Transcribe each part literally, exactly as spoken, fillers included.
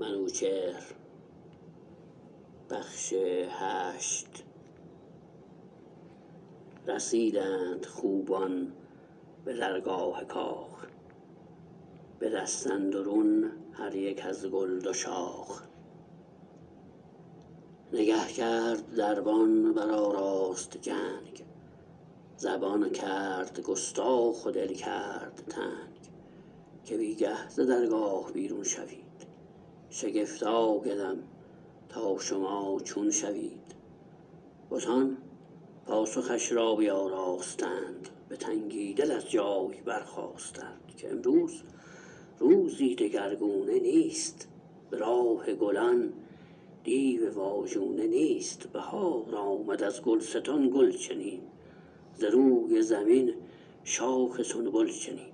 منوچهر بخش هشت. رسیدند خوبان به درگاه کاخ، به دست اندرون هر یک از گل دو شاخ. نگه کرد دربان برآراست جنگ، زبان کرد گستاخ و دل کرد تنگ. که بیگه ز درگاه بیرون شوید، شگفت آگدم تا شما چون شوید. بتان پاسخش را بیاراستند، به تنگی دل از جای برخاستند. که امروز روزی دگرگونه نیست، به راه گلان دیو واژونه نیست. بهار آمد از گلستان گل چنین، ز روی زمین شاخ سنبل چنین.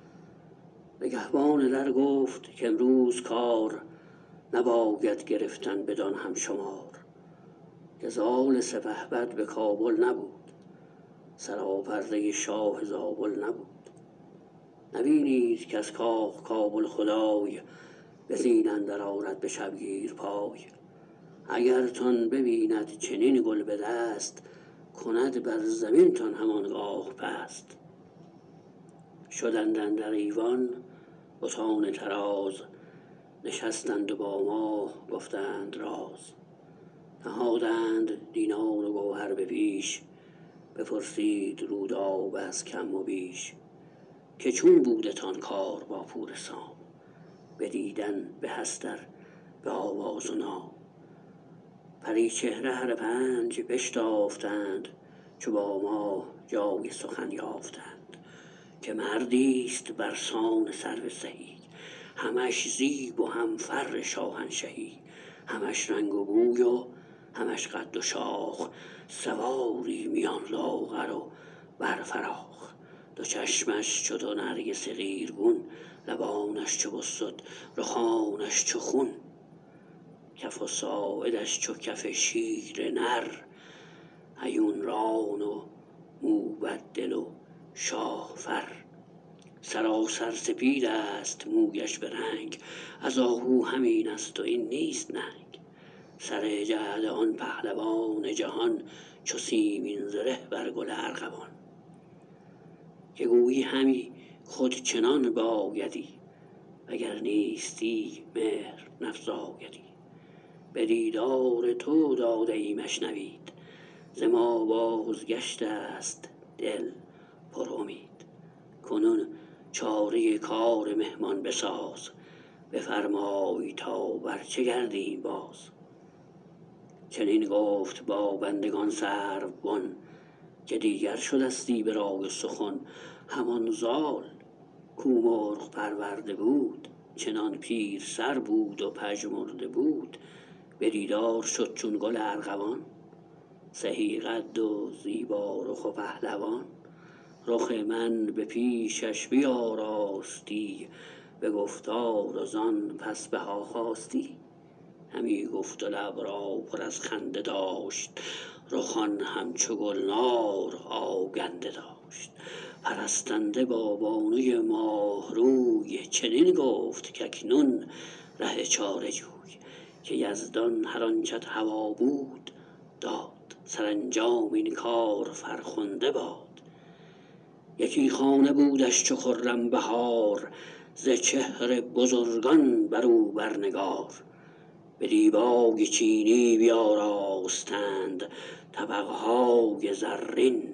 نگهبان در گفت که امروز کار، نباید گرفتن بدان هم شمار. که زال سپهبد به کابل نبود، سراپرده شاه زابل نبود. نبینید که از کاخ کابل خدای، به زین اندر آرد به شبگیر پای. اگرتان ببیند چنین گل به دست، کند بر زمین تان همانگاه پست. شدند اندر ایوان بتان طراز، نشستند و با ما گفتند راز. نهادند دینار و گوهر به پیش، بپرسید رودابه از کم و بیش. که چون بودتان کار با پور سام، بدیدن به استر به آواز و نام. پریچهره هر پنج بشتافتند، چو با ما جای سخن یافتند. که مردیست برسان سرو سهی، همش زیب و هم فر شاهنشهی. همش رنگ و بوی و همش قد و شاخ، سواری میان لاغر و بر فراخ. دو چشمش چو دو نرگس قیرگون، لبانش چو بسد رخانش چو خون. کف و ساعدش چو کف شیر نر، هیون ران و موبد دل و شاه فر. سراسر سپید است مویش به رنگ، از آهو همین است و این نیست ننگ. سر جعد آن پهلوان جهان، چو سیمین زره بر گل ارغوان. که گویی همی خود چنان بایدی، وگر نیستی مهر نفزایدی. به دیدار تو داده ایمش نوید، ز ما بازگشته است دل پر امید. کنون چاره کار مهمان بساز، بفرمای تا بر چه گردیم باز. چنین گفت با بندگان سروبن، که دیگر شدستی به رای سخن. همان زال کو مرغ پرورده بود، چنان پیر سر بود و پژمرده بود. به دیدار شد چون گل ارغوان، سهی قد و زیبا رخ و پهلوان. رخ من به پیشش بیاراستی، به گفتار و زان پس بها خواستی. همی گفت و لب را پر از خنده داشت، رخان همچو گلنار آگنده داشت. پرستنده با بانوی ماه روی، چنین گفت کاکنون ره چاره جوی. که یزدان هر آنچت هوا بود داد، سرانجام این کار فرخنده باد. یکی خانه بودش چو خرم بهار، ز چهر بزرگان برو بر نگار. به دیبای چینی بیاراستند، طبقهای زرین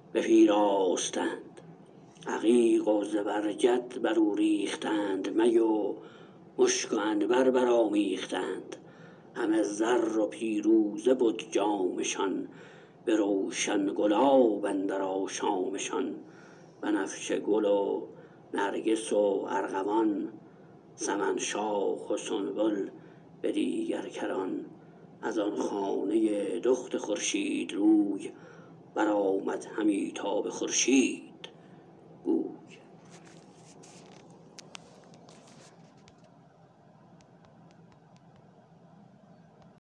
بپیراستند. عقیق و زبرجد برو ریختند، می و مشک و عنبر برآمیختند. همه زر و پیروزه بد جامشان، به روشن گلاب اندر آشامشان. بنفشه گل و نرگس و ارغوان، سمن شاخ و سنبل به دیگر کران. از آن خانه دخت خورشید روی، برآمد همی تاب خورشید